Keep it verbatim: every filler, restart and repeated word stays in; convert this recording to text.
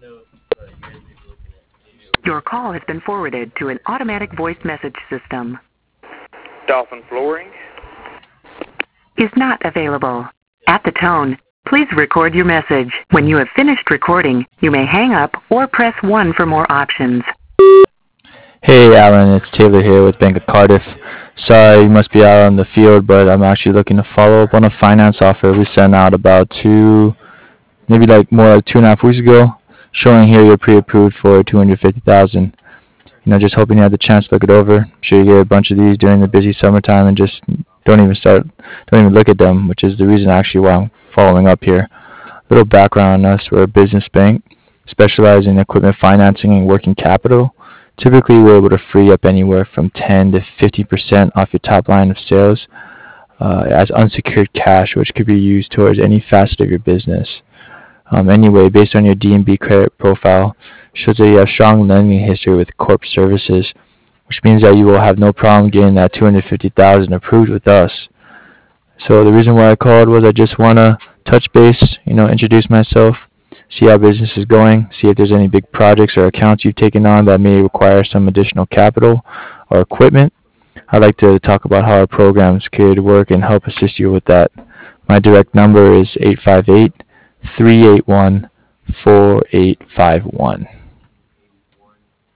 Your call has been forwarded to an automatic voice message system. Dolphin Flooring Is not available. At the tone, please record your message. When you have finished recording, you may hang up or press one for more options. Hey Alan, it's Taylor here with Bank of Cardiff. Sorry, you must be out on the field, but I'm actually looking to follow up on a finance offer we sent out about two, maybe like more like two and a half weeks ago, showing here you're pre-approved for two hundred fifty thousand dollars. You know, just hoping you had the chance to look it over. I'm sure you get a bunch of these during the busy summertime and just don't even start, don't even look at them, which is the reason actually why I'm following up here. A little background on us: we're a business bank specializing in equipment financing and working capital. Typically, we're able to free up anywhere from ten to fifty percent off your top line of sales uh, as unsecured cash, which could be used towards any facet of your business. Um, anyway, based on your D and B credit profile, shows that you have strong lending history with Corp Services, which means that you will have no problem getting that two hundred fifty thousand dollars approved with us. So the reason why I called was I just want to touch base, you know, introduce myself, see how business is going, see if there's any big projects or accounts you've taken on that may require some additional capital or equipment. I'd like to talk about how our programs could work and help assist you with that. My direct number is eight five eight, three eight one, four eight five one.